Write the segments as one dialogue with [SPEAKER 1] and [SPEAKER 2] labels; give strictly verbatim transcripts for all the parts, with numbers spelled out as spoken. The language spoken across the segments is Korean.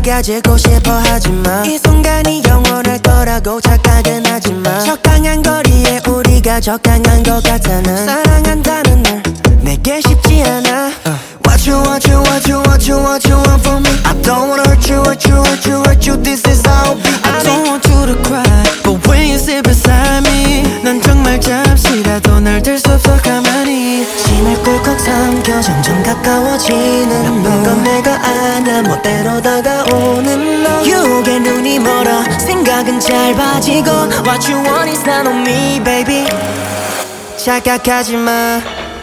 [SPEAKER 1] 가지고 싶어 하지마. 이 순간이 영원할 거라고 착각은 하지마. 적당한 거리에 우리가 적당한 것 같아. 난 사랑한다는 널 내게 쉽지 않아. uh. What you want you want you want you want you want from me. I don't wanna hurt you hurt you hurt you hurt you. This is how it be. I don't want you to cry but when you sit beside me 난 정말 잠시라도 날 들 수 없어 가만히. 심을 꿀꺽 삼켜 점점 가까워지는 너. 나쁜 건 내가 아냐 멋대로 다가오는 너. 유혹에 눈이 멀어 생각은 짧아지고 What you want is not on me baby. 착각하지마.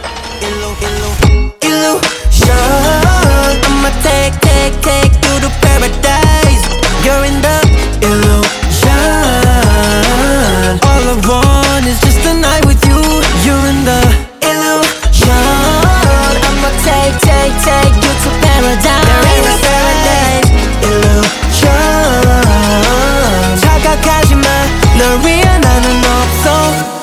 [SPEAKER 1] Illusion I'ma take take take you to paradise. You're in the illusion. All I want is just a night with you. You're in the illusion. I'ma take take take you to paradise. You're in the paradise. Illusion. 착각하지마 널 위한 나는 없어.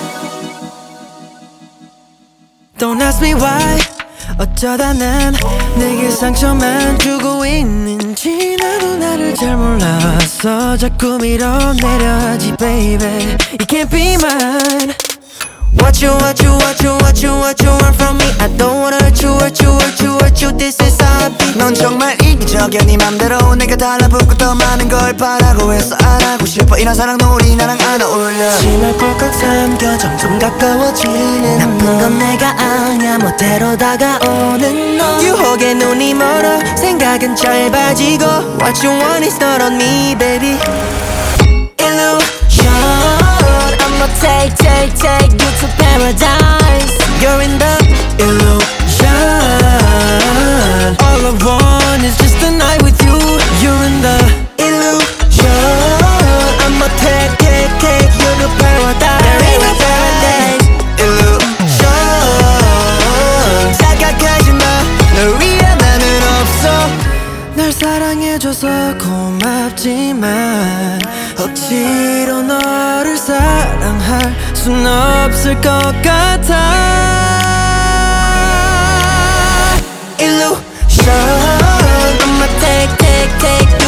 [SPEAKER 1] Don't ask me why. 어쩌다 난 내게 상처만 주고 있는지 나도 나를 잘 몰랐어. 자꾸 밀어내려 하지 baby. You can't be mine. What you what you what you what you what you want from me. I don't wanna hurt you hurt you hurt you hurt you. This is how I be. 넌 정말 이기적이야 네 맘대로 내가 달라붙고 더 많은 걸 바라고 해서 안 하고 싶어. 이런 사랑 놀이 나랑 안 어울려. 심을 꿀꺽 삼켜 점점 가까워지는 나쁜 건 내가 아냐 멋대로 다가오는 너. 유혹에 눈이 멀어 생각은 짧아지고 What you want is not on me baby. Illusion I'ma take take take you to paradise. You're in the illusion. All I want is just a night with you. You're in the illusion. I'ma take take take you to paradise. You're in the paradise. Illusion. 착각하지마 널 위한 나는 없어. 날 사랑해줘서 고맙지만 억지로 너를 사랑할 순 없을 것 같아. Illusion I'ma take take take